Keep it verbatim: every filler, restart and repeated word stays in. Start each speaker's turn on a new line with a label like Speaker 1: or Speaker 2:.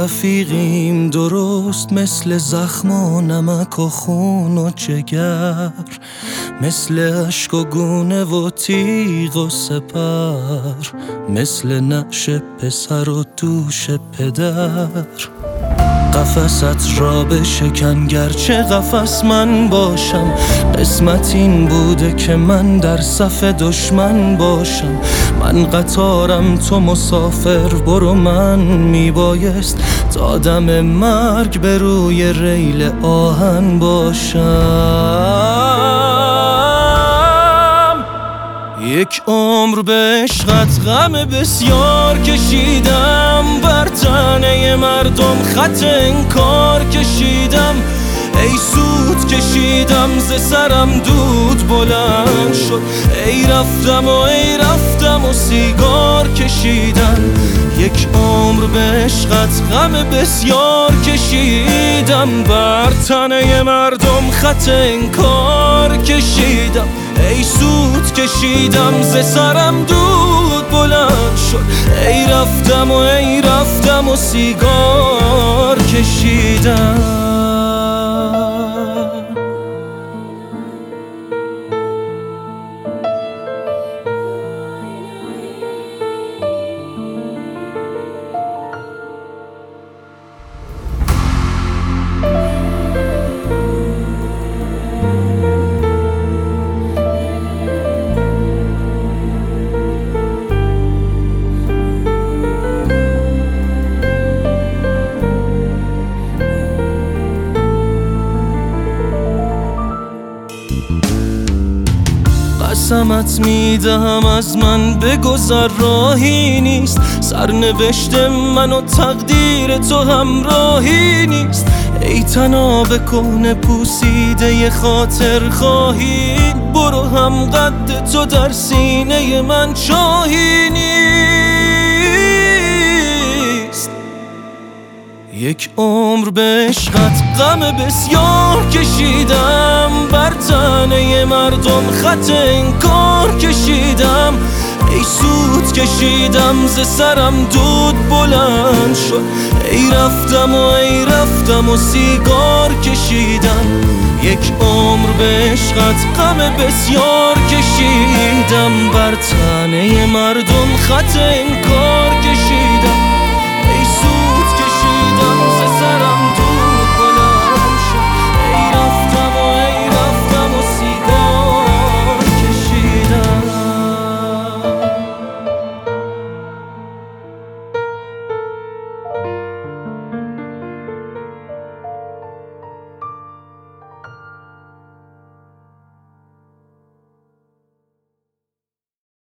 Speaker 1: رفیقیم درست مثل زخم و نمک و خون و جگر، مثل عشق و گونه و تیغ و سپر، مثل نعش پسر و دوش پدر. قفست را بشکن گرچه قفس من باشم، قسمت این بوده که من در صف دشمن باشم. من قطارم تو مسافر، برو من میبایست تا دم مرگ به روی ریل آهن باشم. یک عمر به عشقت غم بسیار کشیدم، بر تنه مردم خط انکار کشیدم. ای سود کشیدم ز سرم دود بلند شد، ای رفتم و ای رفتم و سیگار کشیدم. یک عمر به عشقت غم بسیار کشیدم، بر تنه مردم خط انکار کشیدم. ای سود کشیدم ز سرم دود بلند شد، ای رفتم و ای رفتم و سیگار کشیدم. قسمت میدهم از من بگذر راهی نیست، سرنوشت من و تقدیر تو همراهی نیست. ای طناب کهنه پوسیده خاطر خواهی، برو هم قد تو در سینه من چاهی نیست. یک عمر به عشقت غم بسیار کشیدم، بر تنه مردم خط انکار کشیدم. ای سود کشیدم ز سرم دود بلند شد، ای رفتم و ای رفتم و سیگار کشیدم. یک عمر به عشقت غم بسیار کشیدم، بر تنه مردم خط انکار